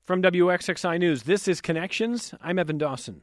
From WXXI News, this is Connections. I'm Evan Dawson.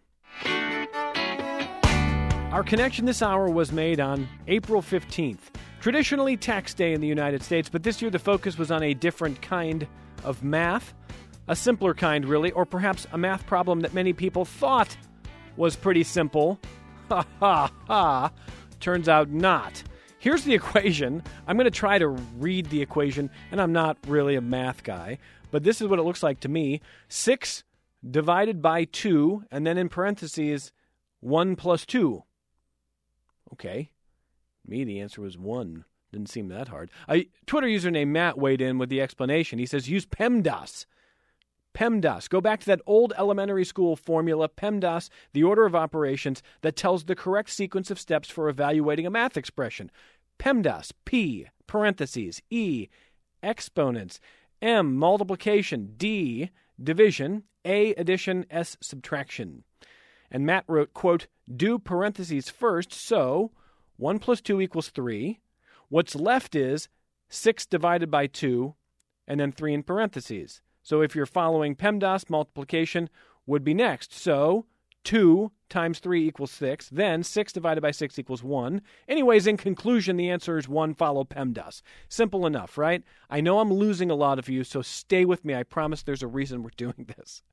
Our connection this hour was made on April 15th, traditionally tax day in the United States, but this year the focus was on a different kind of math, a simpler kind, really, or perhaps a math problem that many people thought was pretty simple. Ha ha ha. Turns out not. Here's the equation. I'm going to try to read the equation, and I'm not really a math guy, but this is what it looks like to me. 6 divided by 2, and then in parentheses, 1 plus 2. Okay. Me, the answer was 1. Didn't seem that hard. A Twitter user named Matt weighed in with the explanation. He says, use PEMDAS. PEMDAS. Go back to that old elementary school formula, PEMDAS, the order of operations that tells the correct sequence of steps for evaluating a math expression. PEMDAS, P, parentheses, E, exponents, M, multiplication, D, division, A, addition, S, subtraction. And Matt wrote, quote, do parentheses first, so 1 plus 2 equals 3. What's left is 6 divided by 2, and then 3 in parentheses. So if you're following PEMDAS, multiplication would be next. So 2 times 3 equals 6. Then 6 divided by 6 equals 1. Anyways, in conclusion, the answer is 1, follow PEMDAS. Simple enough, right? I know I'm losing a lot of you, so stay with me. I promise there's a reason we're doing this.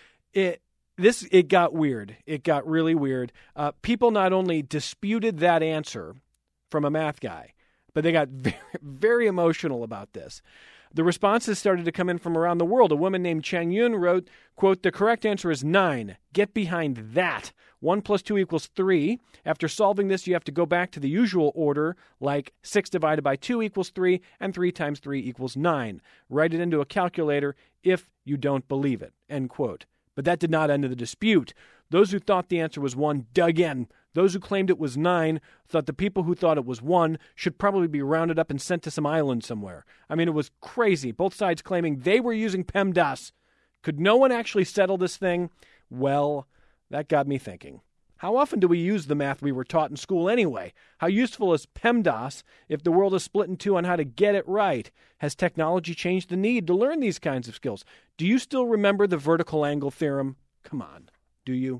It got weird. It got really weird. People not only disputed that answer from a math guy, but they got very, very emotional about this. The responses started to come in from around the world. A woman named Chang Yun wrote, quote, the correct answer is 9. Get behind that. 1 plus 2 equals 3. After solving this, you have to go back to the usual order, like 6 divided by 2 equals 3, and 3 times 3 equals 9. Write it into a calculator if you don't believe it, end quote. But that did not end the dispute. Those who thought the answer was 1 dug in. Those who claimed it was 9 thought the people who thought it was 1 should probably be rounded up and sent to some island somewhere. I mean, it was crazy. Both sides claiming they were using PEMDAS. Could no one actually settle this thing? Well, that got me thinking. How often do we use the math we were taught in school anyway? How useful is PEMDAS if the world is split in two on how to get it right? Has technology changed the need to learn these kinds of skills? Do you still remember the vertical angle theorem? Come on, do you?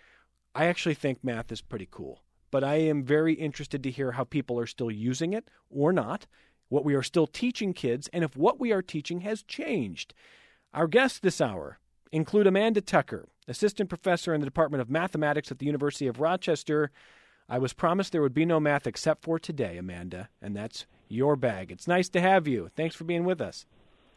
I actually think math is pretty cool, but I am very interested to hear how people are still using it or not, what we are still teaching kids, and if what we are teaching has changed. Our guests this hour include Amanda Tucker, assistant professor in the Department of Mathematics at the University of Rochester. I was promised there would be no math except for today, Amanda, and that's your bag. It's nice to have you. Thanks for being with us.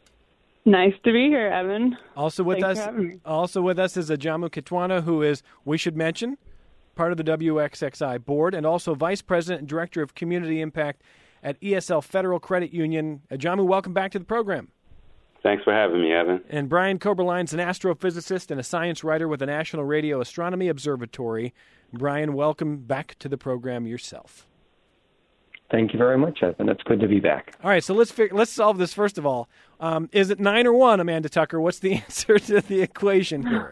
Nice to be here, Evan. Also with Thanks us, for having me. also with us is Ajamu Kitwana, who is, we should mention, part of the WXXI board, and also Vice President and Director of Community Impact at ESL Federal Credit Union. Ajamu, welcome back to the program. Thanks for having me, Evan. And Brian Koberline's an astrophysicist and a science writer with the National Radio Astronomy Observatory. Brian, welcome back to the program yourself. Thank you very much, Evan. It's good to be back. All right, so let's solve this first of all. Is it 9 or 1, Amanda Tucker? What's the answer to the equation here?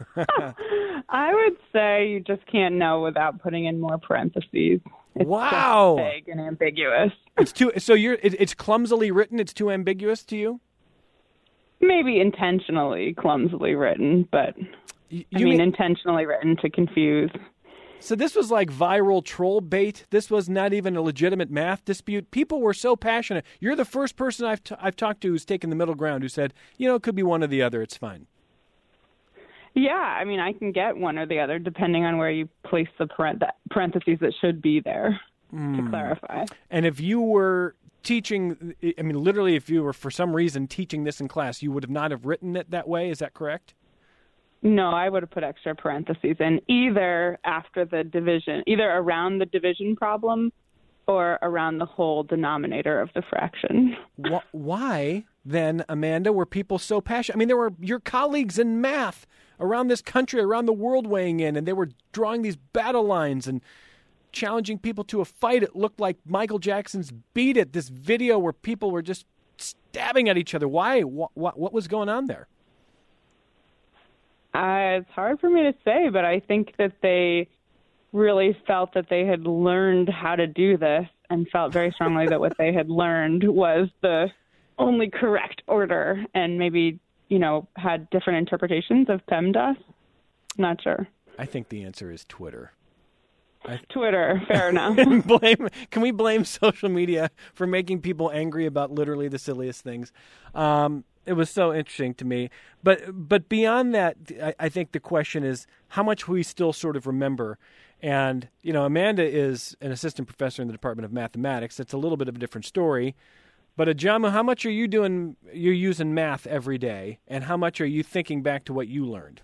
I would say you just can't know without putting in more parentheses. It's Wow. just vague and ambiguous. It's too. So it's clumsily written. It's too ambiguous to you. Maybe intentionally clumsily written, but I mean intentionally written to confuse. So this was like viral troll bait. This was not even a legitimate math dispute. People were so passionate. You're the first person I've talked to who's taken the middle ground, who said, it could be one or the other. It's fine. Yeah, I mean, I can get one or the other depending on where you place the parentheses that should be there to clarify. And if you were teaching, I mean, literally, if you were for some reason teaching this in class, you would have not have written it that way. Is that correct? No, I would have put extra parentheses in either after the division, either around the division problem or around the whole denominator of the fraction. Why, then, Amanda, were people so passionate? I mean, there were your colleagues in math around this country, around the world weighing in, and they were drawing these battle lines and challenging people to a fight. It looked like Michael Jackson's Beat It, this video where people were just stabbing at each other. Why? What was going on there? It's hard for me to say, but I think that they really felt that they had learned how to do this and felt very strongly that what they had learned was the only correct order, and maybe had different interpretations of PEMDAS? Not sure. I think the answer is Twitter. Twitter, fair enough. Can we blame social media for making people angry about literally the silliest things? It was so interesting to me. But beyond that, I think the question is how much we still sort of remember. And, Amanda is an assistant professor in the Department of Mathematics. That's a little bit of a different story. But Ajamu, how much are you doing? You're using math every day, and how much are you thinking back to what you learned?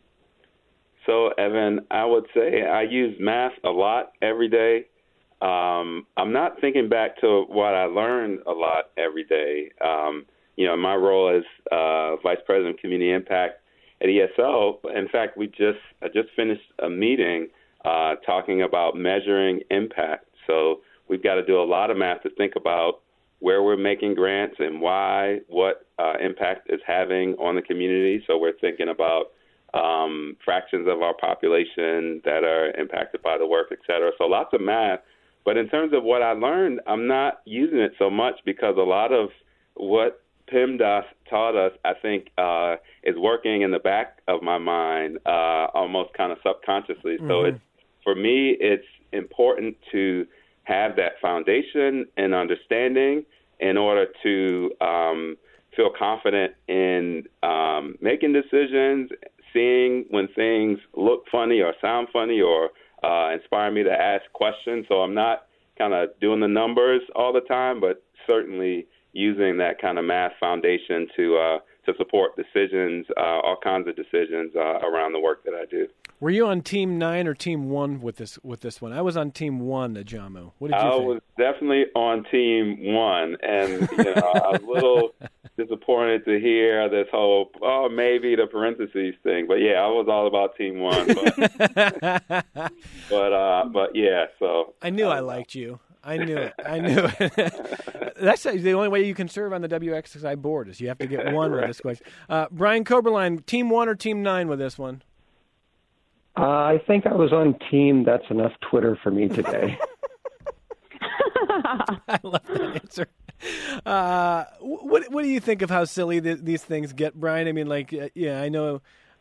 So, Evan, I would say I use math a lot every day. I'm not thinking back to what I learned a lot every day. My role as Vice President of Community Impact at ESL. In fact, I just finished a meeting talking about measuring impact. So we've got to do a lot of math to think about where we're making grants and why, what impact it's having on the community. So we're thinking about fractions of our population that are impacted by the work, et cetera. So lots of math. But in terms of what I learned, I'm not using it so much because a lot of what PEMDAS taught us, I think, is working in the back of my mind almost kind of subconsciously. Mm-hmm. So for me, it's important to have that foundation and understanding in order to feel confident in making decisions, seeing when things look funny or sound funny or inspire me to ask questions. So I'm not kind of doing the numbers all the time, but certainly using that kind of math foundation to support decisions, all kinds of decisions around the work that I do. Were you on Team 9 or Team 1 with this one? I was on Team 1, Ajamu. What did you think? I was definitely on Team 1, and I was a little disappointed to hear this whole, maybe the parentheses thing. But, yeah, I was all about Team 1. But yeah, so. I knew I liked you. I knew it. That's the only way you can serve on the WXXI board is you have to get one with this question. Brian Koberlein, Team 1 or Team 9 with this one? I think I was on Team That's Enough Twitter for me today. I love that answer. What do you think of how silly these things get, Brian? I mean, I know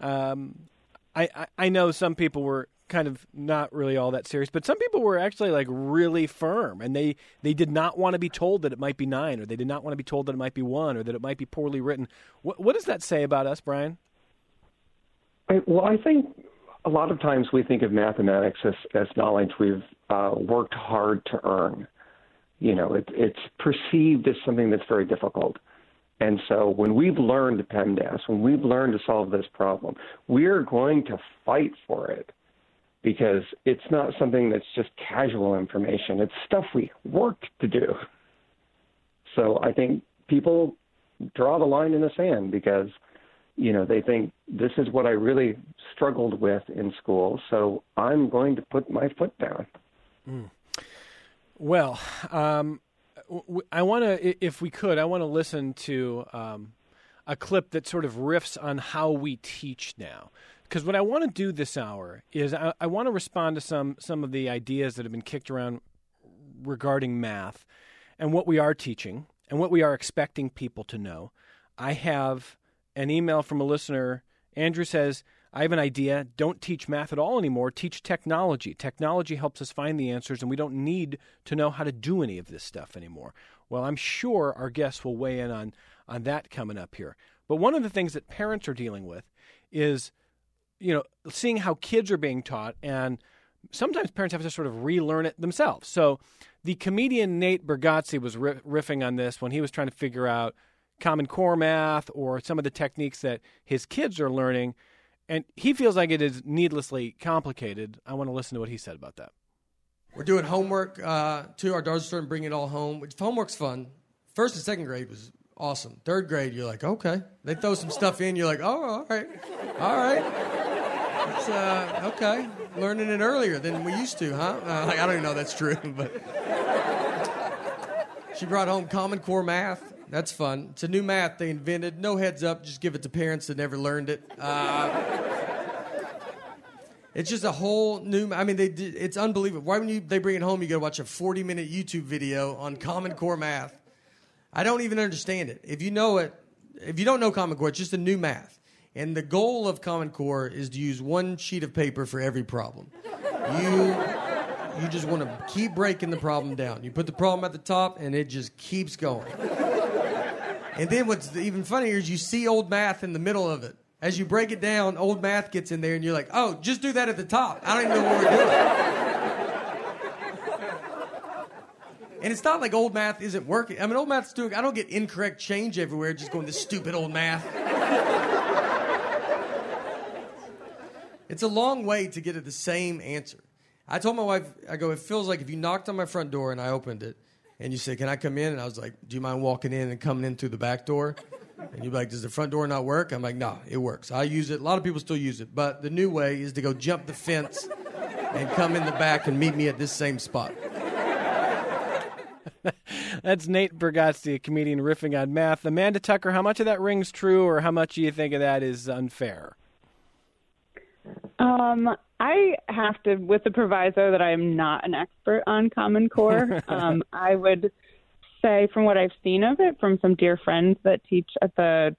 I know some people were kind of not really all that serious, but some people were actually really firm, and they did not want to be told that it might be 9, or they did not want to be told that it might be 1, or that it might be poorly written. What does that say about us, Brian? Well, I think a lot of times we think of mathematics as knowledge we've worked hard to earn. It's perceived as something that's very difficult. And so when we've learned PEMDAS, when we've learned to solve this problem, we're going to fight for it because it's not something that's just casual information. It's stuff we worked to do. So I think people draw the line in the sand because they think this is what I really struggled with in school, so I'm going to put my foot down. Mm. Well, I want to, if we could, I want to listen to a clip that sort of riffs on how we teach now. Because what I want to do this hour is I want to respond to some of the ideas that have been kicked around regarding math and what we are teaching and what we are expecting people to know. I have an email from a listener. Andrew says, I have an idea. Don't teach math at all anymore. Teach technology. Technology helps us find the answers, and we don't need to know how to do any of this stuff anymore. Well, I'm sure our guests will weigh in on that coming up here. But one of the things that parents are dealing with is, seeing how kids are being taught, and sometimes parents have to sort of relearn it themselves. So the comedian Nate Bargatze was riffing on this when he was trying to figure out Common Core math or some of the techniques that his kids are learning, and he feels like it is needlessly complicated. I want to listen to what he said about that. We're doing homework, too. Our daughters are starting to bring it all home. Homework's fun. First and second grade was awesome. Third grade, you're like, okay. They throw some stuff in, you're like, oh, all right. It's, okay. Learning it earlier than we used to, huh? I don't even know if that's true, but she brought home Common Core math. That's fun. It's a new math they invented. No heads up. Just give it to parents that never learned it. It's just a whole new... it's unbelievable. Why when they bring it home, you got to watch a 40-minute YouTube video on Common Core math. I don't even understand it. If you know it, if you don't know Common Core, it's just a new math. And the goal of Common Core is to use one sheet of paper for every problem. You just want to keep breaking the problem down. You put the problem at the top, and it just keeps going. And then what's even funnier is you see old math in the middle of it. As you break it down, old math gets in there, and you're like, oh, just do that at the top. I don't even know what we're doing. And it's not like old math isn't working. I mean, old math's doing, I don't get incorrect change everywhere just going, this stupid old math. It's a long way to get at the same answer. I told my wife, I go, it feels like if you knocked on my front door and I opened it, and you said, can I come in? And I was like, do you mind walking in and coming in through the back door? And you'd be like, does the front door not work? I'm like, no, it works. I use it. A lot of people still use it. But the new way is to go jump the fence and come in the back and meet me at this same spot. That's Nate Bargatze, a comedian riffing on math. Amanda Tucker, how much of that rings true, or how much do you think of that is unfair? I have to, with the proviso that I am not an expert on Common Core, I would say from what I've seen of it from some dear friends that teach at the,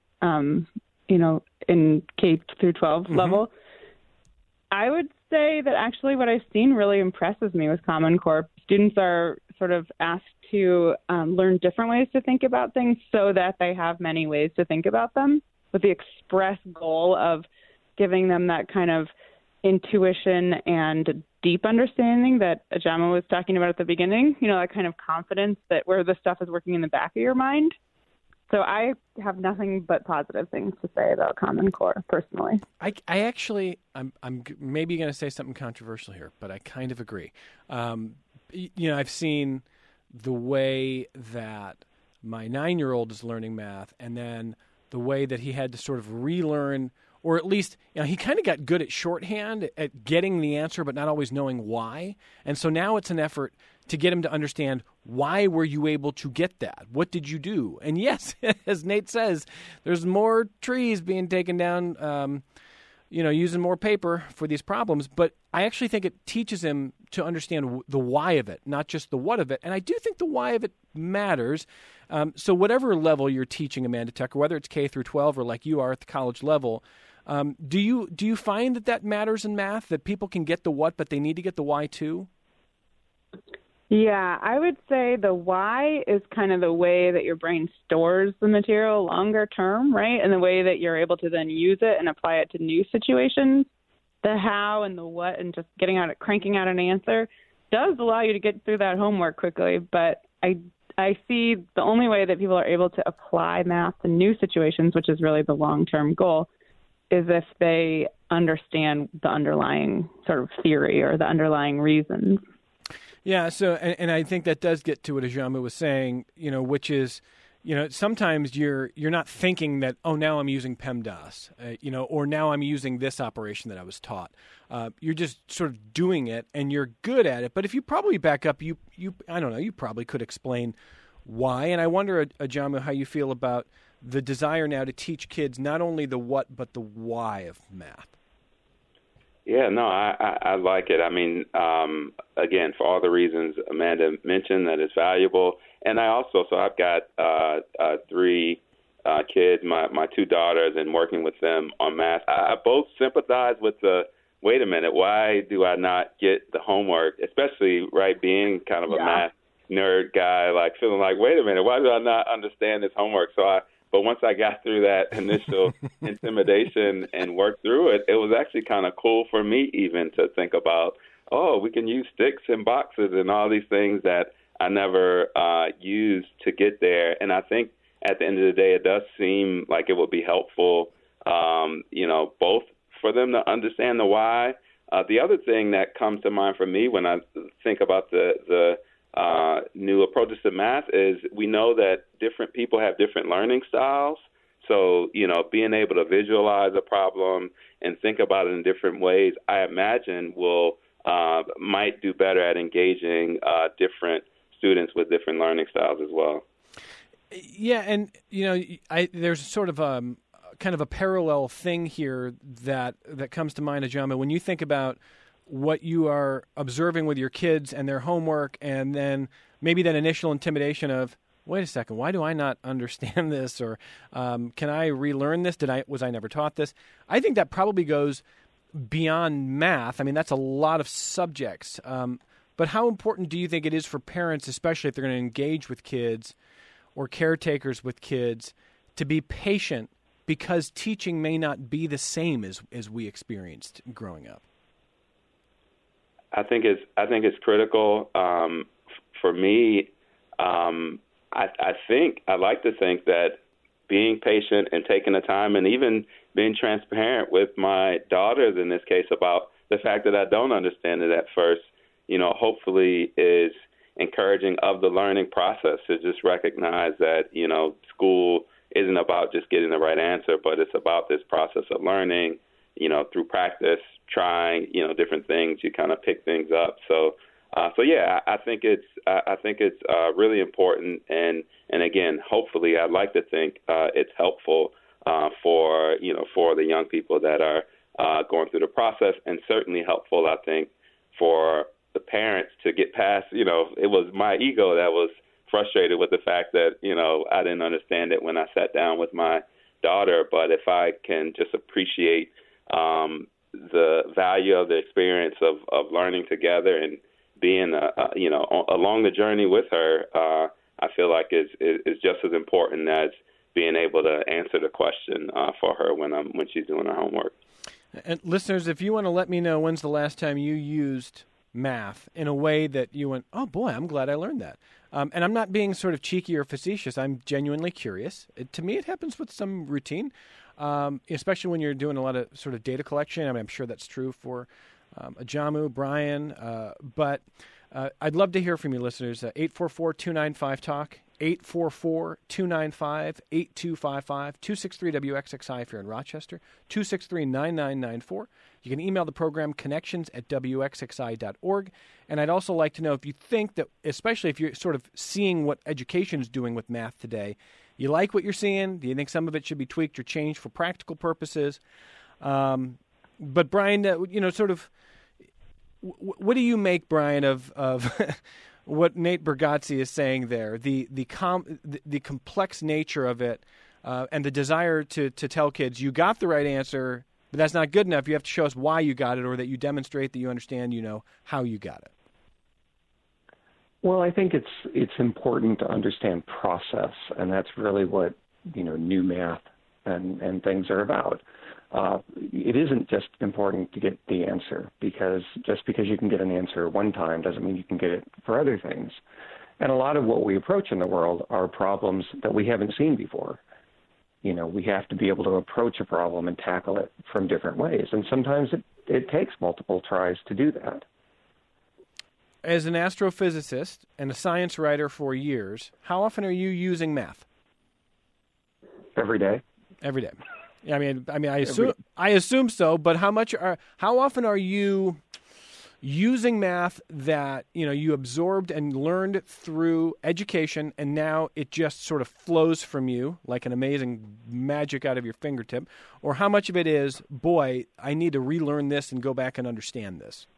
in K through 12 level, I would say that actually what I've seen really impresses me with Common Core. Students are sort of asked to learn different ways to think about things so that they have many ways to think about them, with the express goal of giving them that kind of intuition and deep understanding that Ajama was talking about at the beginning, that kind of confidence that where the stuff is working in the back of your mind. So I have nothing but positive things to say about Common Core personally. I actually, I'm maybe going to say something controversial here, but I kind of agree. I've seen the way that my 9-year-old is learning math, and then the way that he had to sort of relearn, or at least, he kind of got good at shorthand, at getting the answer, but not always knowing why. And so now it's an effort to get him to understand, why were you able to get that? What did you do? And yes, as Nate says, there's more trees being taken down, using more paper for these problems. But I actually think it teaches him to understand the why of it, not just the what of it. And I do think the why of it matters. So whatever level you're teaching, Amanda Tucker, whether it's K through 12 or like you are at the college level, do you find that matters in math, that people can get the what, but they need to get the why too? Yeah, I would say the why is kind of the way that your brain stores the material longer term, right? And the way that you're able to then use it and apply it to new situations. The how and the what and just cranking out an answer does allow you to get through that homework quickly. But I see the only way that people are able to apply math to new situations, which is really the long-term goal, is if they understand the underlying sort of theory or the underlying reasons. Yeah, so and I think that does get to what Ajama was saying, which is, sometimes you're not thinking that, oh, now I'm using PEMDAS, or now I'm using this operation that I was taught. You're just sort of doing it, and you're good at it. But if you probably back up, you I don't know, you probably could explain why. And I wonder, Ajama, how you feel about the desire now to teach kids not only the what, but the why of math. Yeah, no, I like it. I mean, again, for all the reasons Amanda mentioned, that is valuable. And I also, so I've got 3 kids, my 2 daughters, and working with them on math. I both sympathize with the, wait a minute, why do I not get the homework, especially, right, being kind of a math nerd guy, like feeling like, wait a minute, why do I not understand this homework? But once I got through that initial intimidation and worked through it, it was actually kind of cool for me even to think about, we can use sticks and boxes and all these things that I never used to get there. And I think at the end of the day, it does seem like it would be helpful, both for them to understand the why. The other thing that comes to mind for me when I think about the new approaches to math is we know that different people have different learning styles. So, being able to visualize a problem and think about it in different ways, I imagine might do better at engaging different students with different learning styles as well. Yeah, and, there's sort of kind of a parallel thing here that comes to mind, Ajama, when you think about what you are observing with your kids and their homework, and then maybe that initial intimidation of, wait a second, why do I not understand this? Or can I relearn this? Was I never taught this? I think that probably goes beyond math. I mean, that's a lot of subjects. But how important do you think it is for parents, especially if they're going to engage with kids or caretakers with kids, to be patient because teaching may not be the same as we experienced growing up? I think it's critical. For me, I like to think that being patient and taking the time and even being transparent with my daughters in this case about the fact that I don't understand it at first, hopefully is encouraging of the learning process, to just recognize that, school isn't about just getting the right answer, but it's about this process of learning, through practice, trying, different things, you kind of pick things up. So yeah, I think it's really important. And again, hopefully I'd like to think it's helpful for the young people that are going through the process, and certainly helpful, I think, for the parents to get past, it was my ego that was frustrated with the fact that, I didn't understand it when I sat down with my daughter. But if I can just appreciate the value of the experience of learning together and being, along the journey with her, I feel like is just as important as being able to answer the question for her when she's doing her homework. And listeners, if you want to let me know when's the last time you used math in a way that you went, oh boy, I'm glad I learned that. And I'm not being sort of cheeky or facetious. I'm genuinely curious. To me, it happens with some routine, especially when you're doing a lot of sort of data collection. I mean, I'm sure that's true for Ajamu, Brian. But I'd love to hear from you, listeners. 844-295-TALK, 844-295-8255, 263-WXXI if you're in Rochester, 263-9994. You can email the program connections@wxxi.org. And I'd also like to know if you think that, especially if you're sort of seeing what education is doing with math today, you like what you're seeing? Do you think some of it should be tweaked or changed for practical purposes? But Brian, sort of, what do you make, Brian, of what Nate Bargatze is saying there? The complex nature of it, and the desire to tell kids you got the right answer, but that's not good enough. You have to show us why you got it, or that you demonstrate that you understand, how you got it. Well, I think it's important to understand process, and that's really what new math and things are about. It isn't just important to get the answer, because just because you can get an answer one time doesn't mean you can get it for other things. And a lot of what we approach in the world are problems that we haven't seen before. We have to be able to approach a problem and tackle it from different ways, and sometimes it takes multiple tries to do that. As an astrophysicist and a science writer for years, how often are you using math? Every day. Every day. I mean, I assume so. But how often are you using math that you absorbed and learned through education, and now it just sort of flows from you like an amazing magic out of your fingertip? Or how much of it is, boy, I need to relearn this and go back and understand this?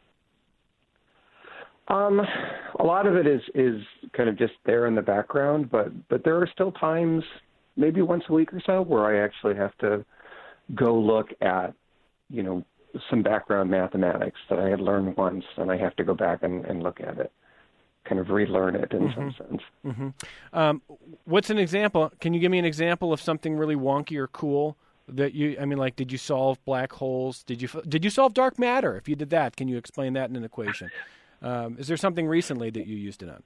A lot of it is kind of just there in the background, but there are still times, maybe once a week or so, where I actually have to go look at, some background mathematics that I had learned once, and I have to go back and look at it, kind of relearn it in some sense. Mm-hmm. What's an example? Can you give me an example of something really wonky or cool that did you solve black holes? Did you solve dark matter? If you did that, can you explain that in an equation? Is there something recently that you used it on?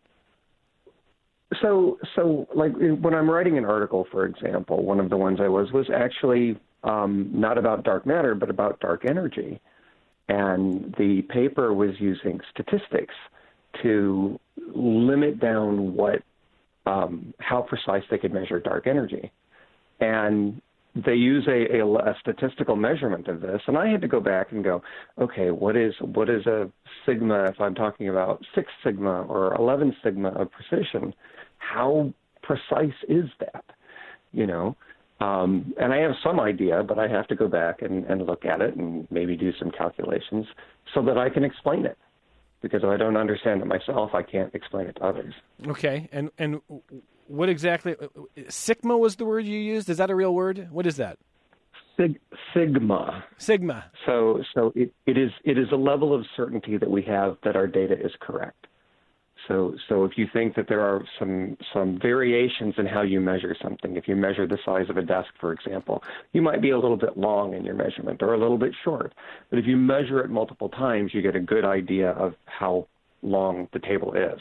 So like when I'm writing an article, for example, one of the ones I was actually not about dark matter, but about dark energy. And the paper was using statistics to limit down how precise they could measure dark energy. And they use a statistical measurement of this, and I had to go back and go, okay, what is a sigma if I'm talking about 6 sigma or 11 sigma of precision? How precise is that? And I have some idea, but I have to go back and look at it and maybe do some calculations so that I can explain it. Because if I don't understand it myself, I can't explain it to others. Okay, and What exactly? Sigma was the word you used. Is that a real word? What is that? Sigma. Sigma. So it is a level of certainty that we have that our data is correct. So if you think that there are some variations in how you measure something, if you measure the size of a desk, for example, you might be a little bit long in your measurement or a little bit short. But if you measure it multiple times, you get a good idea of how long the table is.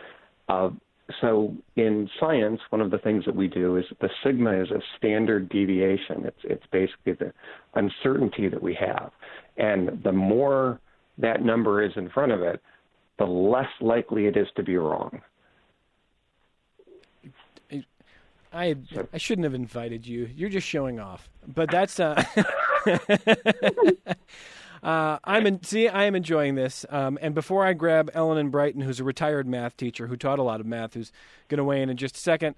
So in science, one of the things that we do is the sigma is a standard deviation. It's basically the uncertainty that we have. And the more that number is in front of it, the less likely it is to be wrong. I shouldn't have invited you. You're just showing off. But that's I am enjoying this. And before I grab Ellen in Brighton, who's a retired math teacher who taught a lot of math, who's going to weigh in just a second,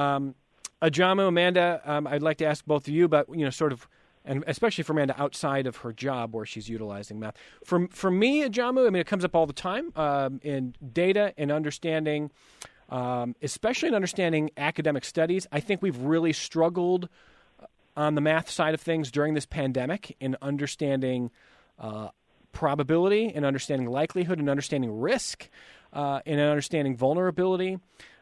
Ajamu, Amanda, I'd like to ask both of you about, sort of, and especially for Amanda outside of her job where she's utilizing math. For me, Ajamu, it comes up all the time in data and understanding, especially in understanding academic studies. I think we've really struggled on the math side of things during this pandemic in understanding probability, and understanding likelihood, and understanding risk, and understanding vulnerability.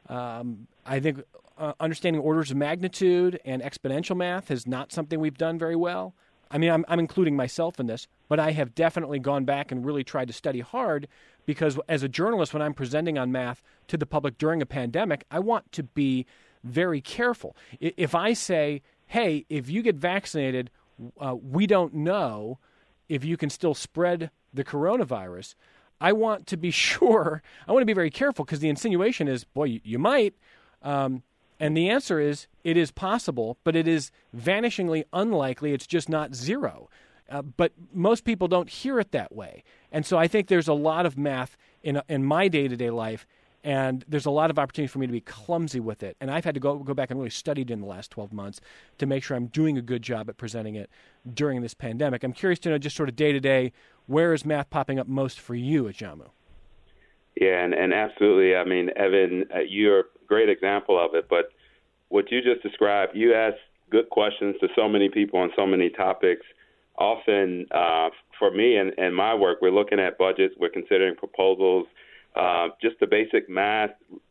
I think understanding orders of magnitude and exponential math is not something we've done very well. I mean, I'm including myself in this, but I have definitely gone back and really tried to study hard because as a journalist, when I'm presenting on math to the public during a pandemic, I want to be very careful. If I say, hey, if you get vaccinated, we don't know if you can still spread the coronavirus, I want to be sure, I want to be very careful because the insinuation is, boy, you might. And the answer is, it is possible, but it is vanishingly unlikely. It's just not zero. But most people don't hear it that way. And so I think there's a lot of math in my day-to-day life, and there's a lot of opportunity for me to be clumsy with it. And I've had to go back and really study it in the last 12 months to make sure I'm doing a good job at presenting it during this pandemic. I'm curious to know just sort of day-to-day, where is math popping up most for you, Ajamu? Yeah, and absolutely. I mean, Evan, you're a great example of it. But what you just described, you ask good questions to so many people on so many topics. Often, for me and my work, we're looking at budgets, we're considering proposals. Just the basic math,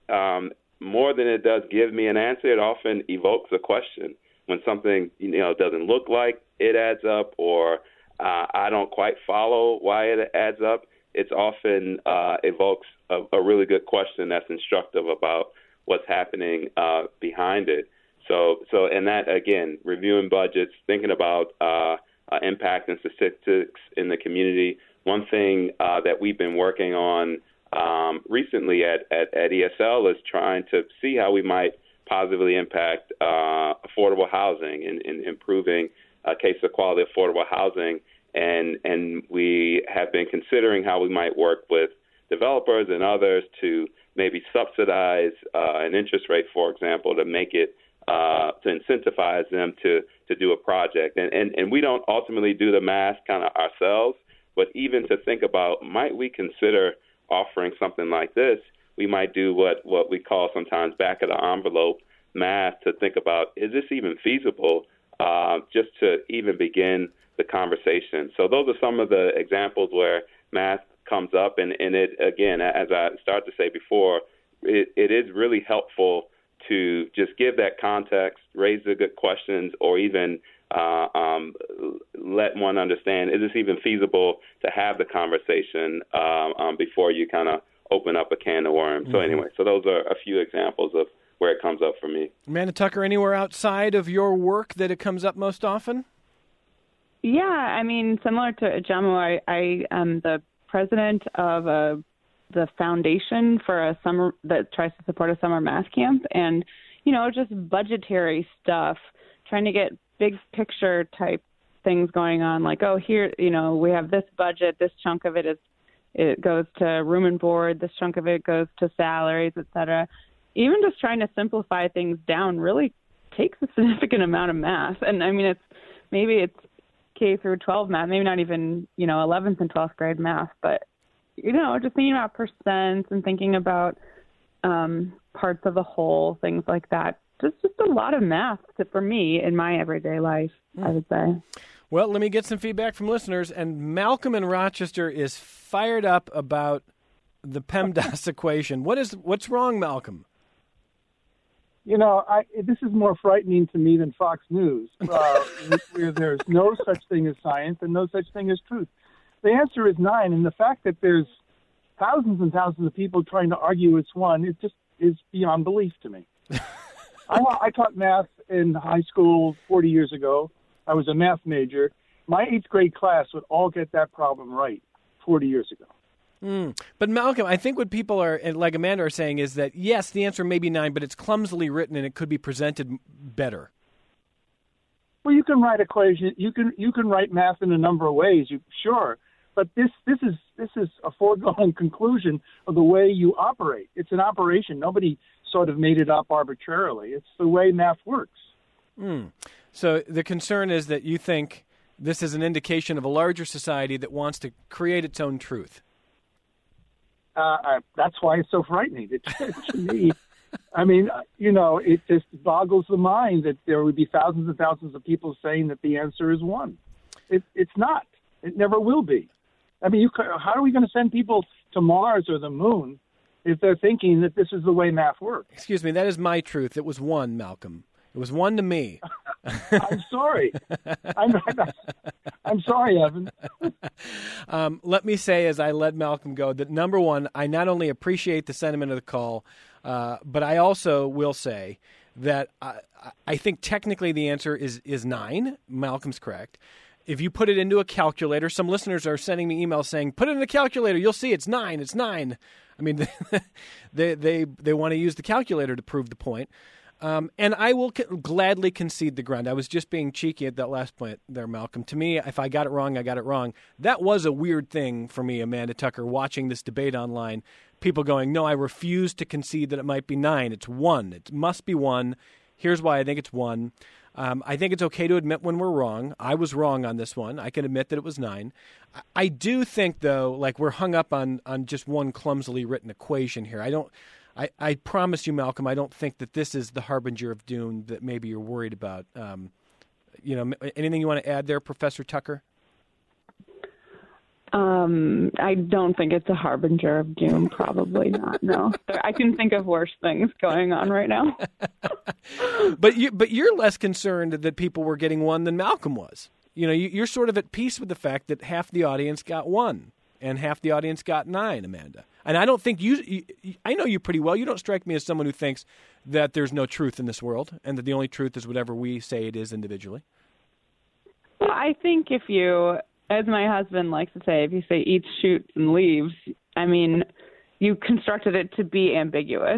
more than it does give me an answer, it often evokes a question. When something doesn't look like it adds up, or I don't quite follow why it adds up, it's often evokes a really good question that's instructive about what's happening behind it. So and that, again, reviewing budgets, thinking about impact and statistics in the community. One thing that we've been working on recently at ESL is trying to see how we might positively impact affordable housing and improving case of quality affordable housing. And we have been considering how we might work with developers and others to maybe subsidize an interest rate, for example, to make it to incentivize them to do a project. And we don't ultimately do the math kind of ourselves, but even to think about, might we consider offering something like this? We might do what we call sometimes back of the envelope math to think about, is this even feasible, just to even begin the conversation. So those are some of the examples where math comes up, and it, again, as I started to say before, it is really helpful to just give that context, raise the good questions, or even let one understand, is this even feasible to have the conversation before you kind of open up a can of worms. So anyway, so those are a few examples of where it comes up for me. Amanda Tucker, anywhere outside of your work that it comes up most often? Yeah, I mean, similar to Ajamu, I am the president of the foundation for a summer that tries to support a summer math camp, and just budgetary stuff, trying to get big picture type things going on. Like, oh, here, we have this budget. This chunk of it goes to room and board. This chunk of it goes to salaries, et cetera. Even just trying to simplify things down really takes a significant amount of math. And I mean, it's K through 12 math, maybe not even, 11th and 12th grade math, but, just thinking about percents and thinking about parts of the whole, things like that. Just a lot of math for me in my everyday life, I would say. Well, let me get some feedback from listeners. And Malcolm in Rochester is fired up about the PEMDAS equation. What's wrong, Malcolm? This is more frightening to me than Fox News, where there's no such thing as science and no such thing as truth. The answer is 9, and the fact that there's thousands and thousands of people trying to argue it's 1 is beyond belief to me. I taught math in high school 40 years ago. I was a math major. My 8th grade class would all get that problem right 40 years ago. But Malcolm, I think what people are, like Amanda, are saying is that, yes, the answer may be 9, but it's clumsily written and it could be presented better. Well, you can write equation. You can write math in a number of ways. Sure, but this is a foregone conclusion of the way you operate. It's an operation. Nobody sort of made it up arbitrarily. It's the way math works. So the concern is that you think this is an indication of a larger society that wants to create its own truth. That's why it's so frightening. To me, I mean, it just boggles the mind that there would be thousands and thousands of people saying that the answer is 1. It's not. It never will be. I mean, how are we going to send people to Mars or the moon if they're thinking that this is the way math works? Excuse me, that is my truth. It was 1, Malcolm. It was 1 to me. I'm sorry. I'm sorry, Evan. Let me say, as I let Malcolm go, that number one, I not only appreciate the sentiment of the call, but I also will say that I think technically the answer is 9. Malcolm's correct. If you put it into a calculator, some listeners are sending me emails saying, put it in a calculator, you'll see it's 9, it's 9. I mean, they want to use the calculator to prove the point. And I will gladly concede the ground. I was just being cheeky at that last point there, Malcolm. To me, if I got it wrong, I got it wrong. That was a weird thing for me, Amanda Tucker, watching this debate online. People going, no, I refuse to concede that it might be 9. It's 1. It must be 1. Here's why I think it's 1. I think it's okay to admit when we're wrong. I was wrong on this one. I can admit that it was 9. I do think, though, like we're hung up on just one clumsily written equation here. I promise you, Malcolm, I don't think that this is the harbinger of doom that maybe you're worried about. Anything you want to add there, Professor Tucker? I don't think it's a harbinger of doom. Probably not. No, I can think of worse things going on right now. But you're less concerned that people were getting 1 than Malcolm was. You're sort of at peace with the fact that half the audience got 1 and half the audience got 9, Amanda. And I don't think I know you pretty well. You don't strike me as someone who thinks that there's no truth in this world and that the only truth is whatever we say it is individually. Well, I think if you, as my husband likes to say, if you say eats, shoots, and leaves, I mean, you constructed it to be ambiguous,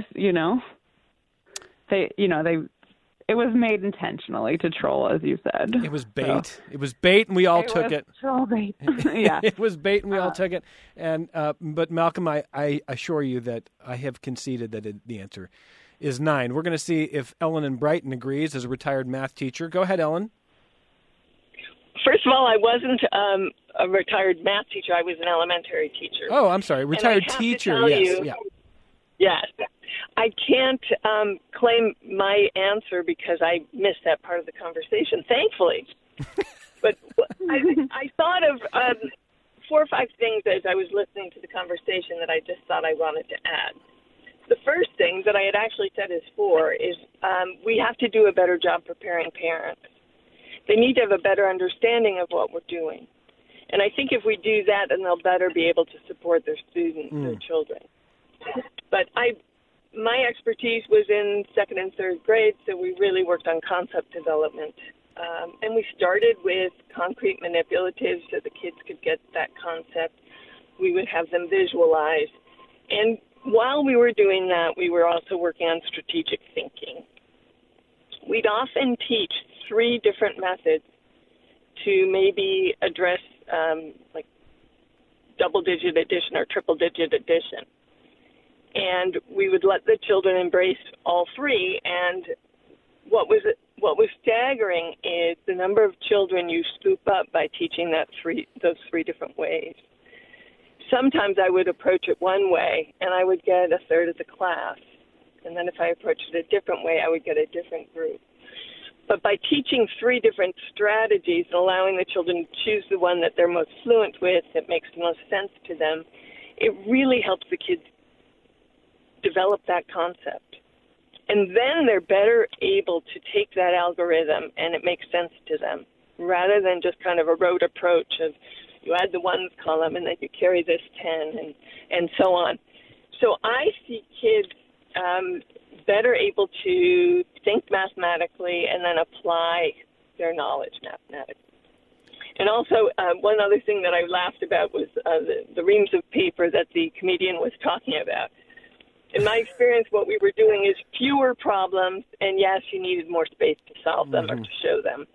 It was made intentionally to troll, as you said. It was bait. So. It was bait, and we all took it. Troll bait. Yeah. It was bait, and we all took it. And but Malcolm, I assure you that I have conceded that the answer is 9. We're going to see if Ellen in Brighton agrees as a retired math teacher. Go ahead, Ellen. First of all, I wasn't a retired math teacher. I was an elementary teacher. Oh, I'm sorry. Retired teacher, yes. Yes. I can't claim my answer because I missed that part of the conversation, thankfully. But I thought of 4 or 5 things as I was listening to the conversation that I just thought I wanted to add. The first thing that I had actually said is 4 is we have to do a better job preparing parents. They need to have a better understanding of what we're doing. And I think if we do that, then they'll better be able to support their students, their children. But my expertise was in 2nd and 3rd grade, so we really worked on concept development. And we started with concrete manipulatives so the kids could get that concept. We would have them visualize. And while we were doing that, we were also working on strategic thinking. We'd often teach 3 different methods to maybe address like double-digit addition or triple-digit addition. And we would let the children embrace all 3. And what was staggering is the number of children you scoop up by teaching those 3 different ways. Sometimes I would approach it one way, and I would get a third of the class. and then if I approached it a different way, I would get a different group. But by teaching 3 different strategies and allowing the children to choose the one that they're most fluent with, that makes the most sense to them, it really helps the kids develop that concept. And then they're better able to take that algorithm and it makes sense to them, rather than just kind of a rote approach of you add the ones column and then you carry this 10 and so on. So I see kids better able to think mathematically and then apply their knowledge mathematically. And also, one other thing that I laughed about was the reams of paper that the comedian was talking about. In my experience, what we were doing is fewer problems, and yes, you needed more space to solve them or to show them.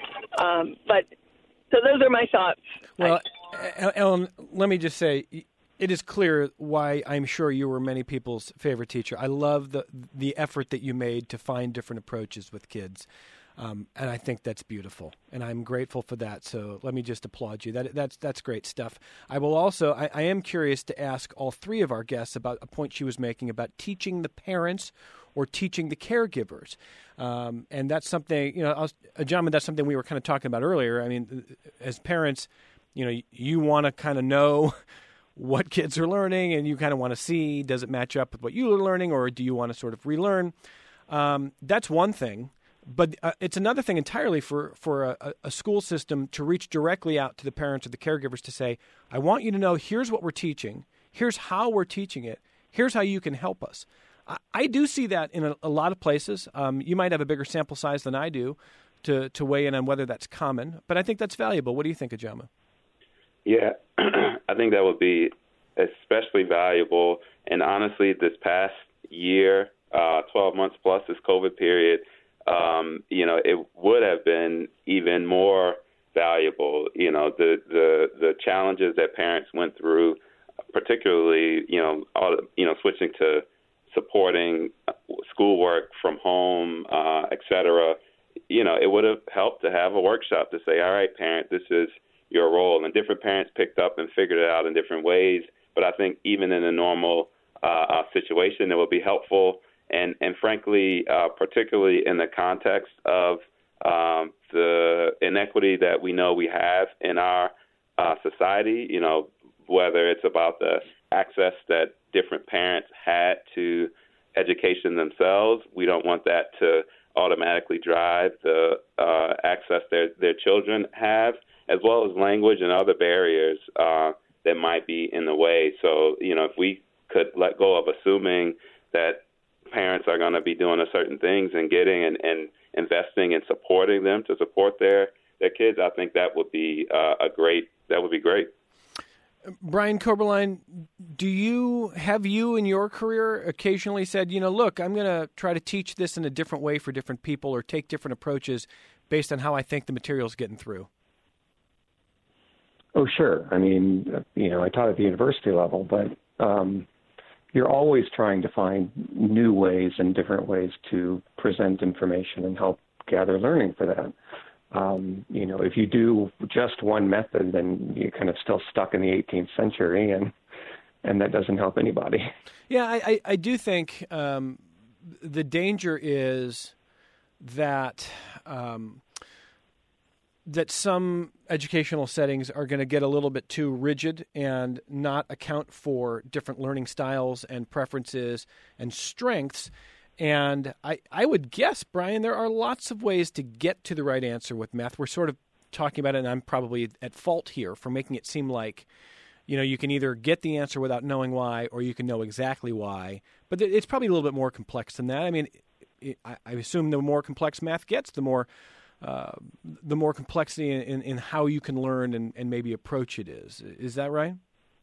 But so those are my thoughts. Well, Ellen, let me just say, it is clear why I'm sure you were many people's favorite teacher. I love the effort that you made to find different approaches with kids. And I think that's beautiful, and I'm grateful for that. So let me just applaud you. That's great stuff. I will also, I am curious to ask all 3 of our guests about a point she was making about teaching the parents or teaching the caregivers. And that's something, John, that's something we were kind of talking about earlier. I mean, as parents, you want to kind of know what kids are learning, and you kind of want to see, does it match up with what you are learning, or do you want to sort of relearn? That's one thing. But it's another thing entirely for a school system to reach directly out to the parents or the caregivers to say, I want you to know, here's what we're teaching. Here's how we're teaching it. Here's how you can help us. I do see that in a lot of places. You might have a bigger sample size than I do to weigh in on whether that's common. But I think that's valuable. What do you think, Ajama? Yeah, I think that would be especially valuable. And honestly, this past year, 12 months plus this COVID period, it would have been even more valuable. The challenges that parents went through, particularly, switching to supporting schoolwork from home, et cetera. It would have helped to have a workshop to say, all right, parent, this is your role. And different parents picked up and figured it out in different ways. But I think even in a normal situation, it would be helpful. And frankly, particularly in the context of the inequity that we know we have in our society, whether it's about the access that different parents had to education themselves, we don't want that to automatically drive the access their children have, as well as language and other barriers that might be in the way. So, if we could let go of assuming that parents are going to be doing a certain things and getting and investing and supporting them to support their kids, I think that would be great. Brian Koberlein, have you in your career occasionally said, look, I'm going to try to teach this in a different way for different people or take different approaches based on how I think the material is getting through? Oh, sure. I mean, I taught at the university level, but you're always trying to find new ways and different ways to present information and help gather learning for that. If you do just one method, then you're kind of still stuck in the 18th century, and that doesn't help anybody. Yeah, I do think the danger is that that some educational settings are going to get a little bit too rigid and not account for different learning styles and preferences and strengths. And I would guess, Brian, there are lots of ways to get to the right answer with math. We're sort of talking about it, and I'm probably at fault here for making it seem like, you can either get the answer without knowing why, or you can know exactly why. But it's probably a little bit more complex than that. I mean, I assume the more complex math gets, the more complexity in how you can learn and maybe approach it is. Is that right?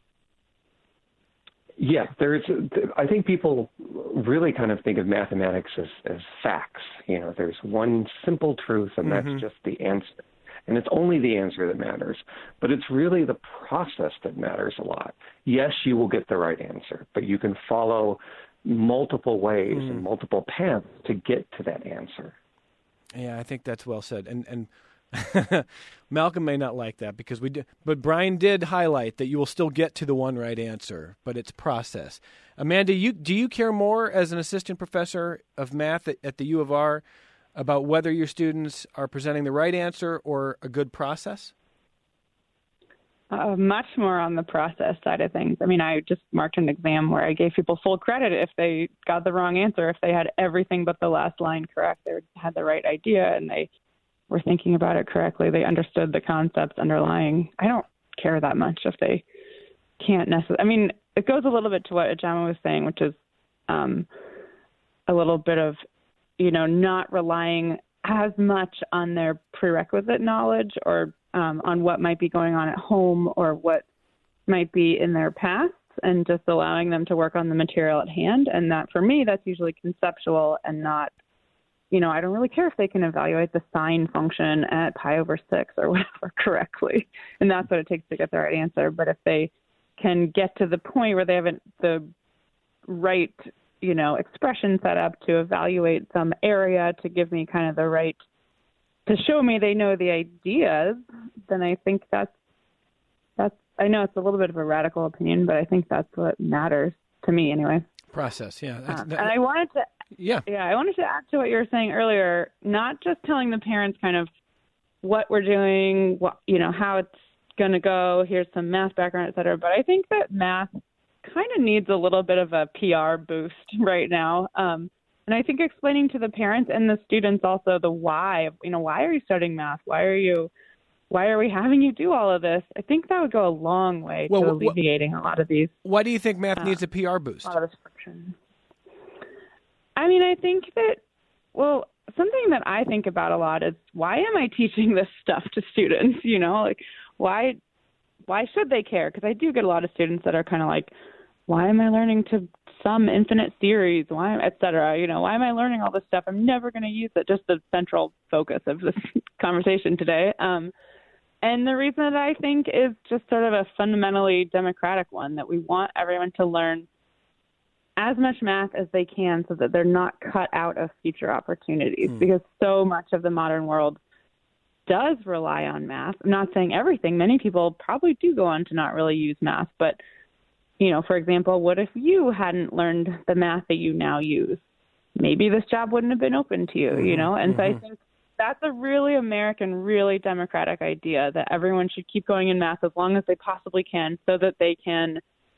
Yeah, I think people really kind of think of mathematics as facts. There's one simple truth, and that's just the answer. And it's only the answer that matters. But it's really the process that matters a lot. Yes, you will get the right answer, but you can follow multiple ways and multiple paths to get to that answer. Yeah, I think that's well said. And Malcolm may not like that because but Brian did highlight that you will still get to the one right answer, but it's process. Amanda, do you care more as an assistant professor of math at the U of R about whether your students are presenting the right answer or a good process? Much more on the process side of things. I mean, I just marked an exam where I gave people full credit if they got the wrong answer. If they had everything but the last line correct, they had the right idea and they were thinking about it correctly. They understood the concepts underlying. I don't care that much if they can't necessarily. I mean, it goes a little bit to what Ajama was saying, which is a little bit of, not relying as much on their prerequisite knowledge or on what might be going on at home or what might be in their past, and just allowing them to work on the material at hand. And that, for me, that's usually conceptual and not, I don't really care if they can evaluate the sine function at pi over 6 or whatever correctly. And that's what it takes to get the right answer. But if they can get to the point where they have the right, expression set up to evaluate some area to give me kind of the right, to show me they know the ideas, then I think that's, I know it's a little bit of a radical opinion, but I think that's what matters to me anyway. Process, yeah. And I wanted to, I wanted to add to what you were saying earlier, not just telling the parents kind of what we're doing, how it's going to go, here's some math background, et cetera, but I think that math kind of needs a little bit of a PR boost right now. And I think explaining to the parents and the students also the why, why are you studying math? Why are we having you do all of this? I think that would go a long way to alleviating a lot of these. Why do you think math needs a PR boost? A lot of this friction. I mean, I think that, something that I think about a lot is, why am I teaching this stuff to students? Why should they care? Because I do get a lot of students that are kind of like, why am I learning to sum infinite series? Why, et cetera? Why am I learning all this stuff? I'm never going to use it. Just the central focus of this conversation today. And the reason that I think is just sort of a fundamentally democratic one, that we want everyone to learn as much math as they can so that they're not cut out of future opportunities, because so much of the modern world does rely on math. I'm not saying everything. Many people probably do go on to not really use math, but for example, what if you hadn't learned the math that you now use? Maybe this job wouldn't have been open to you, And so I think that's a really American, really democratic idea, that everyone should keep going in math as long as they possibly can, so that they can,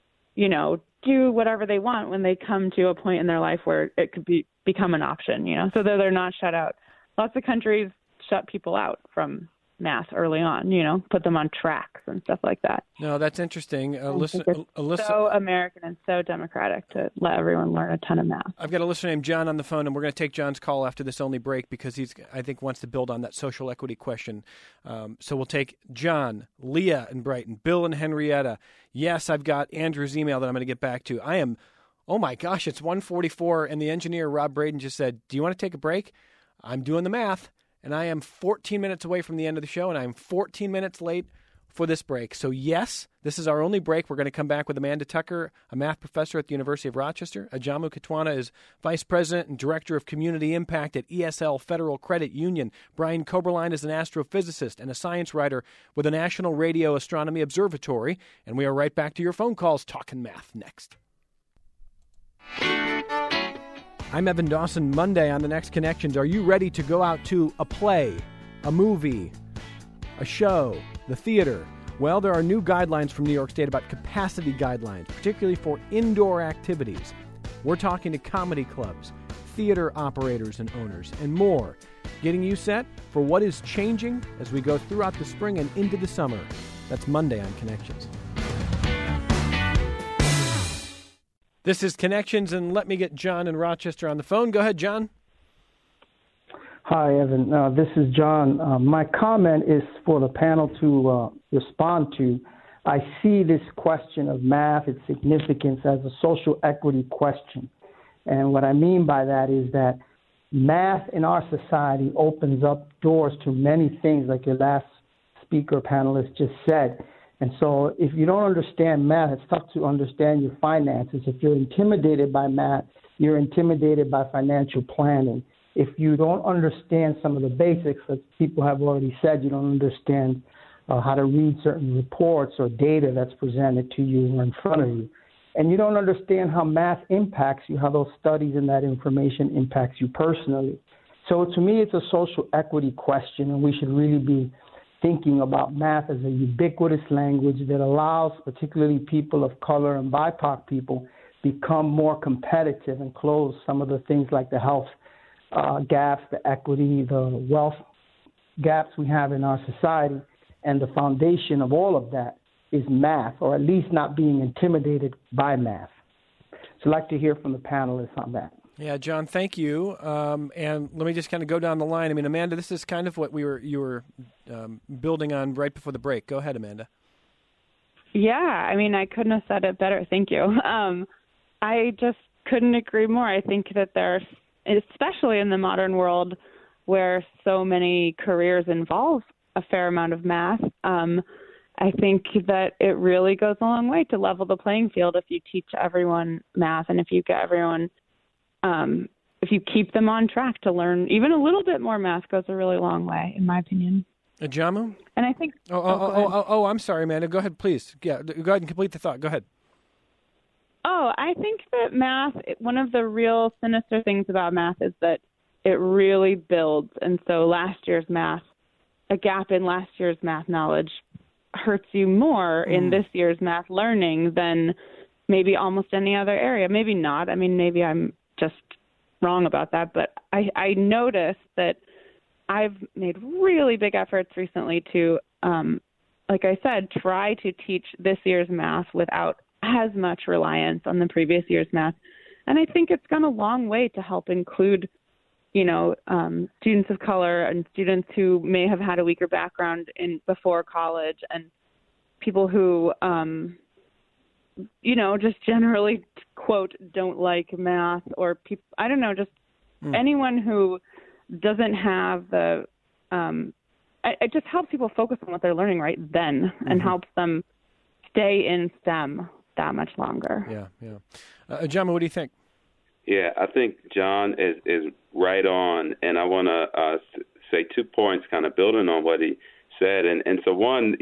do whatever they want when they come to a point in their life where it could become an option, so that they're not shut out. Lots of countries shut people out from math early on, put them on tracks and stuff like that. No, that's interesting. Alyssa, so American and so democratic to let everyone learn a ton of math. I've got a listener named John on the phone, and we're going to take John's call after this only break because I think, wants to build on that social equity question. So we'll take John, Leah in Brighton, Bill and Henrietta. Yes, I've got Andrew's email that I'm going to get back to. Oh my gosh, it's 1:44, and the engineer, Rob Braden, just said, do you want to take a break? I'm doing the math. And I am 14 minutes away from the end of the show, and I'm 14 minutes late for this break. So, yes, this is our only break. We're going to come back with Amanda Tucker, a math professor at the University of Rochester. Ajamu Katwana is Vice President and Director of Community Impact at ESL Federal Credit Union. Brian Koberlein is an astrophysicist and a science writer with the National Radio Astronomy Observatory. And we are right back to your phone calls talking math next. I'm Evan Dawson. Monday on The Next Connections. Are you ready to go out to a play, a movie, a show, the theater? Well, there are new guidelines from New York State about capacity guidelines, particularly for indoor activities. We're talking to comedy clubs, theater operators and owners, and more, getting you set for what is changing as we go throughout the spring and into the summer. That's Monday on Connections. This is Connections, and let me get John in Rochester on the phone. Go ahead, John. Hi, Evan. This is John. My comment is for the panel to respond to. I see this question of math, its significance, as a social equity question. And what I mean by that is that math in our society opens up doors to many things, like your last speaker panelist just said. And so if you don't understand math, it's tough to understand your finances. If you're intimidated by math, you're intimidated by financial planning. if you don't understand some of the basics, as people have already said, you don't understand how to read certain reports or data that's presented to you or in front of you, and you don't understand how math impacts you, how those studies and that information impacts you personally. So to me, it's a social equity question, and we should really be thinking about math as a ubiquitous language that allows particularly people of color and BIPOC people become more competitive and close some of the things like the health gaps, the equity, the wealth gaps we have in our society. And the foundation of all of that is math, or at least not being intimidated by math. So I'd like to hear from the panelists on that. Yeah, John, thank you. And let me just kind of go down the line. I mean, Amanda, this is kind of what you were building on right before the break. Go ahead, Amanda. Yeah, I mean, I couldn't have said it better. Thank you. I just couldn't agree more. I think that there's, especially in the modern world where so many careers involve a fair amount of math, I think that it really goes a long way to level the playing field if you teach everyone math, and if you get everyone, if you keep them on track to learn even a little bit more math, goes a really long way, in my opinion. Jamu? And I think... I'm sorry, Amanda. Go ahead, please. Yeah, go ahead and complete the thought. Go ahead. I think that math, one of the real sinister things about math is that it really builds. And so a gap in last year's math knowledge hurts you more in this year's math learning than maybe almost any other area. Maybe not. I mean, maybe I'm just wrong about that. But I noticed that I've made really big efforts recently to, like I said, try to teach this year's math without as much reliance on the previous year's math. And I think it's gone a long way to help include, students of color and students who may have had a weaker background before college, and people who, just generally, quote, don't like math, or people, I don't know, just anyone who doesn't have the, it just helps people focus on what they're learning right then, and helps them stay in STEM that much longer. Yeah. John, what do you think? Yeah, I think John is right on, and I want to say 2 points kind of building on what he said. And so one,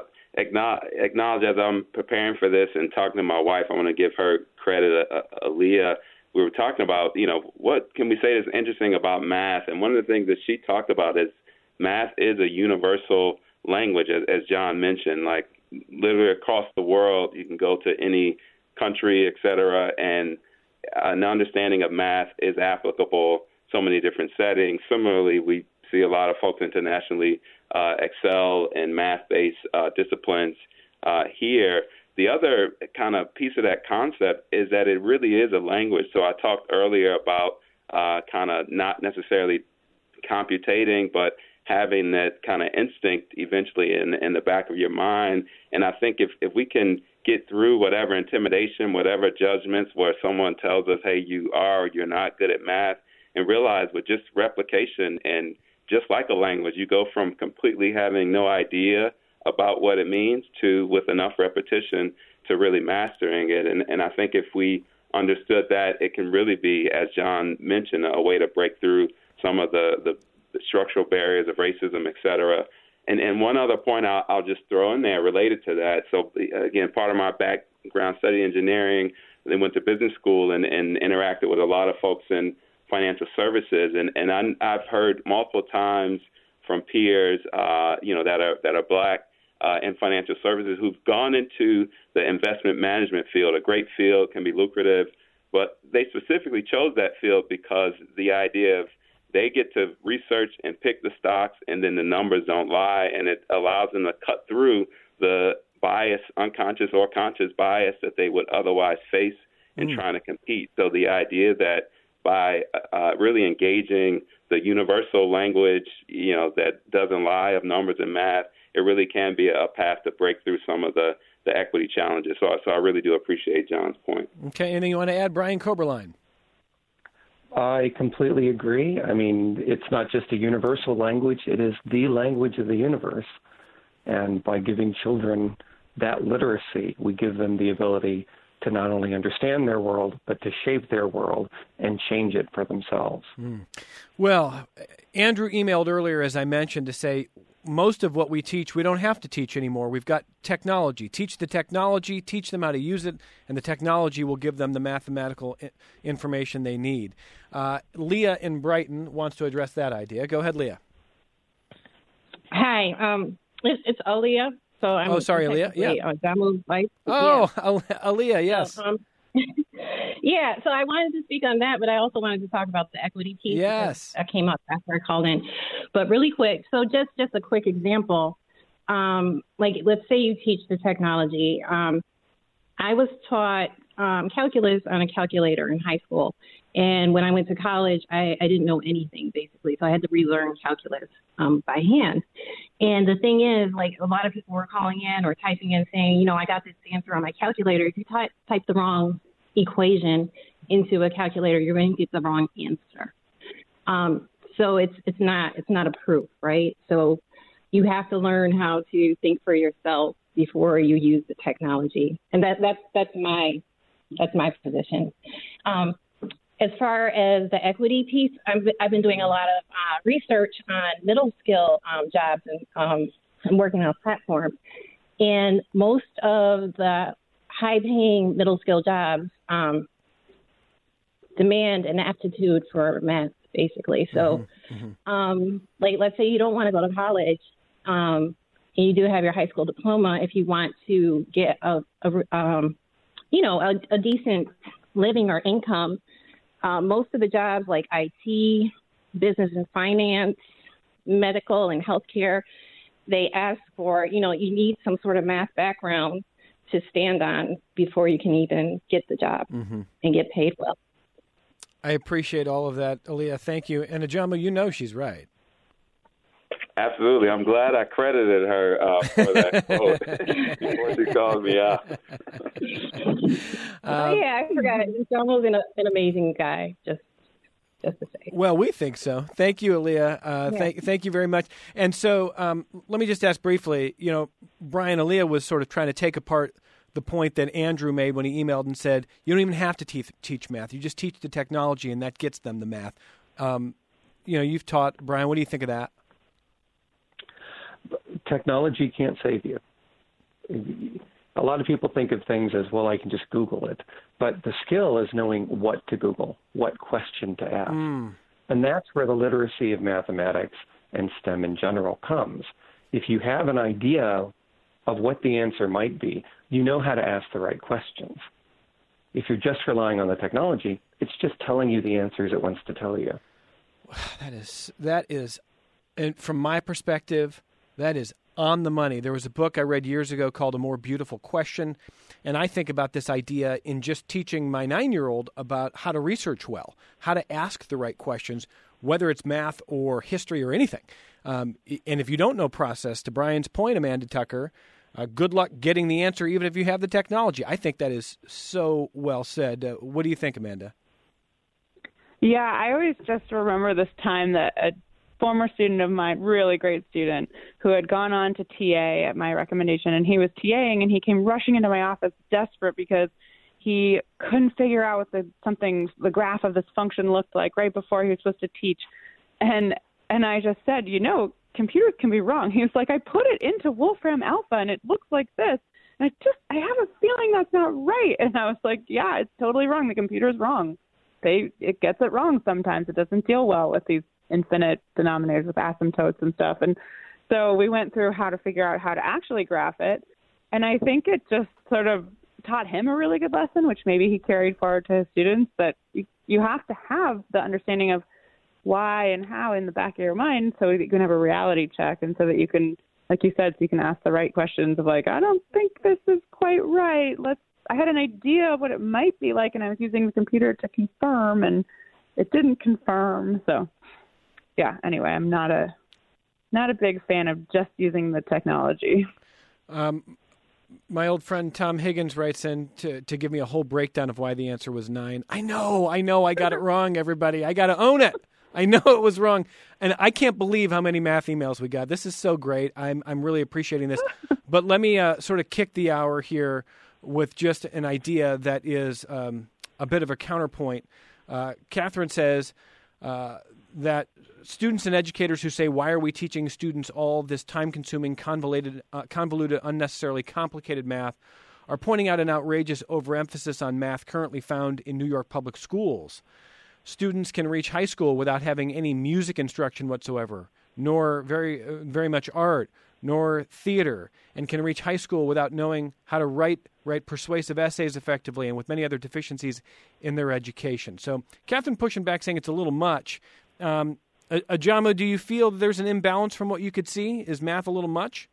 acknowledge as I'm preparing for this and talking to my wife, I want to give her credit, Aaliyah. We were talking about, what can we say is interesting about math? And one of the things that she talked about is math is a universal language, as John mentioned, like literally across the world, you can go to any country, et cetera, and an understanding of math is applicable so many different settings. Similarly, we see a lot of folks internationally excel in math-based disciplines here. The other kind of piece of that concept is that it really is a language. So I talked earlier about kind of not necessarily computating, but having that kind of instinct eventually in the back of your mind. And I think if we can get through whatever intimidation, whatever judgments where someone tells us, hey, you are or you're not good at math, and realize with just replication and just like a language, you go from completely having no idea about what it means to, with enough repetition, to really mastering it. And I think if we understood that, it can really be, as John mentioned, a way to break through some of the structural barriers of racism, et cetera. And one other point I'll just throw in there related to that. So, again, part of my background study engineering, then went to business school and interacted with a lot of folks in financial services. And I've heard multiple times from peers, that are black in financial services who've gone into the investment management field, a great field, can be lucrative, but they specifically chose that field because the idea of they get to research and pick the stocks, and then the numbers don't lie, and it allows them to cut through the bias, unconscious or conscious bias that they would otherwise face in trying to compete. So the idea that by really engaging the universal language, that doesn't lie of numbers and math, it really can be a path to break through some of the equity challenges. So I really do appreciate John's point. Okay, anything you want to add, Brian Koberlein? I completely agree. I mean, it's not just a universal language. It is the language of the universe. And by giving children that literacy, we give them the ability to not only understand their world, but to shape their world and change it for themselves. Well, Andrew emailed earlier, as I mentioned, to say most of what we teach, we don't have to teach anymore. We've got technology. Teach the technology, teach them how to use it, and the technology will give them the mathematical information they need. Leah in Brighton wants to address that idea. Go ahead, Leah. Hi, it's Aaliyah. So I'm Aaliyah. Yeah. Damo's wife. Aaliyah, yes. So, yeah, so I wanted to speak on that, but I also wanted to talk about the equity piece. Yes. That came up after I called in. But really quick, so just a quick example. Like, let's say you teach the technology. I was taught calculus on a calculator in high school. And when I went to college, I didn't know anything, basically. So I had to relearn calculus by hand. And the thing is, like, a lot of people were calling in or typing in saying, I got this answer on my calculator. If you type the wrong equation into a calculator, you're going to get the wrong answer. So it's not a proof, right? So you have to learn how to think for yourself before you use the technology. And that's my position. As far as the equity piece, I've been doing a lot of research on middle skill jobs, and I'm working on a platform. And most of the high-paying middle skill jobs demand an aptitude for math, basically. So, like, let's say you don't want to go to college, and you do have your high school diploma. If you want to get a decent living or income, most of the jobs like IT, business and finance, medical and healthcare, they ask for, you need some sort of math background to stand on before you can even get the job and get paid well. I appreciate all of that, Aaliyah. Thank you. And Ajamu, she's right. Absolutely. I'm glad I credited her for that quote before she called me out. I forgot. Ajamu's an amazing guy, just to say. Well, we think so. Thank you, Aaliyah. Thank you very much. And so let me just ask briefly, Brian, Aaliyah was sort of trying to take apart the point that Andrew made when he emailed and said, you don't even have to teach math. You just teach the technology, and that gets them the math. You've taught. Brian, what do you think of that? Technology can't save you. A lot of people think of things as, well, I can just Google it. But the skill is knowing what to Google, what question to ask. And that's where the literacy of mathematics and STEM in general comes. If you have an idea of what the answer might be, you know how to ask the right questions. If you're just relying on the technology, it's just telling you the answers it wants to tell you. That is, and from my perspective, that is on the money. There was a book I read years ago called A More Beautiful Question, and I think about this idea in just teaching my 9-year-old about how to research well, how to ask the right questions, whether it's math or history or anything. And if you don't know process, to Brian's point, Amanda Tucker, good luck getting the answer even if you have the technology. I think that is so well said. What do you think, Amanda? Yeah, I always just remember this time that a former student of mine, really great student, who had gone on to TA at my recommendation, and he was TAing, and he came rushing into my office desperate because he couldn't figure out what the graph of this function looked like right before he was supposed to teach. And I just said, computers can be wrong. He was like, I put it into Wolfram Alpha, and it looks like this. And I have a feeling that's not right. And I was like, yeah, it's totally wrong. The computer's wrong. It gets it wrong sometimes. It doesn't deal well with these infinite denominators with asymptotes and stuff. And so we went through how to figure out how to actually graph it. And I think it just sort of taught him a really good lesson, which maybe he carried forward to his students, that you have to have the understanding of why and how in the back of your mind so that you can have a reality check, and so that you can, like you said, so you can ask the right questions of like, I don't think this is quite right. I had an idea of what it might be like, and I was using the computer to confirm, and it didn't confirm. So yeah, anyway, I'm not a big fan of just using the technology. My old friend Tom Higgins writes in to give me a whole breakdown of why the answer was 9. I know, I got it wrong, everybody. I got to own it. I know it was wrong. And I can't believe how many math emails we got. This is so great. I'm really appreciating this. But let me sort of kick the hour here with just an idea that is a bit of a counterpoint. Catherine says that students and educators who say, why are we teaching students all this time-consuming, convoluted, unnecessarily complicated math, are pointing out an outrageous overemphasis on math currently found in New York public schools. Students can reach high school without having any music instruction whatsoever, nor very much art, nor theater, and can reach high school without knowing how to write persuasive essays effectively, and with many other deficiencies in their education. So Catherine pushing back, saying it's a little much. Ajamu, do you feel there's an imbalance from what you could see? Is math a little much?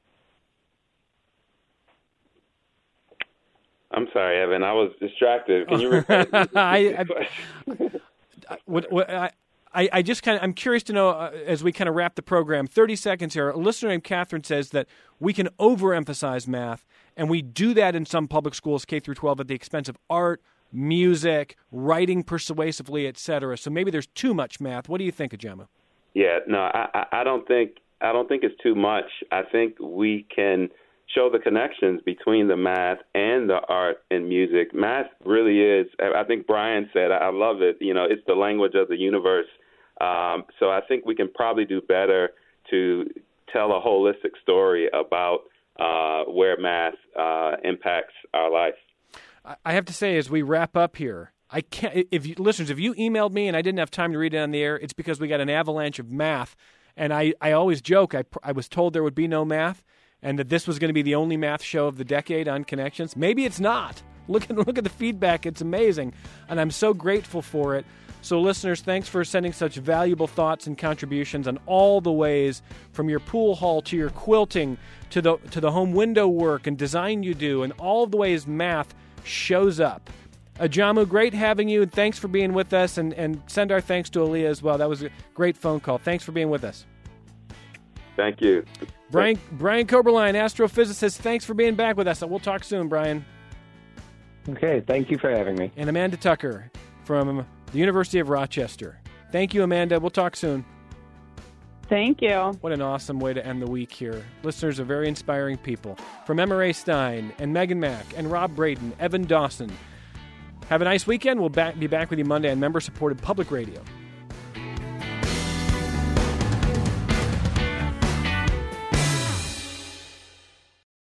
I'm sorry, Evan. I was distracted. Can you repeat the question? I'm curious to know, as we kind of wrap the program, 30 seconds here. A listener named Catherine says that we can overemphasize math, and we do that in some public schools, K through 12, at the expense of art, music, writing persuasively, etc. So maybe there's too much math. What do you think, Ajamu? Yeah, no, I don't think it's too much. I think we can show the connections between the math and the art and music. Math really is, I think Brian said, I love it, it's the language of the universe. So I think we can probably do better to tell a holistic story about where math impacts our life. I have to say, as we wrap up here, I can't. If you emailed me and I didn't have time to read it on the air, it's because we got an avalanche of math. And I always joke, I was told there would be no math, and that this was going to be the only math show of the decade on Connections. Maybe it's not. Look at the feedback. It's amazing, and I'm so grateful for it. So, listeners, thanks for sending such valuable thoughts and contributions on all the ways, from your pool hall to your quilting to the home window work and design you do, and all of the ways math shows up. Ajamu, great having you, and thanks for being with us, and send our thanks to Aaliyah as well. That was a great phone call. Thanks for being with us. Thank you. Brian Koberlein, astrophysicist, thanks for being back with us. We'll talk soon, Brian. Okay, thank you for having me. And Amanda Tucker from the University of Rochester. Thank you, Amanda. We'll talk soon. Thank you. What an awesome way to end the week here. Listeners are very inspiring people. From Emma Ray Stein and Megan Mack and Rob Braden, Evan Dawson. Have a nice weekend. We'll be back with you Monday on member-supported public radio.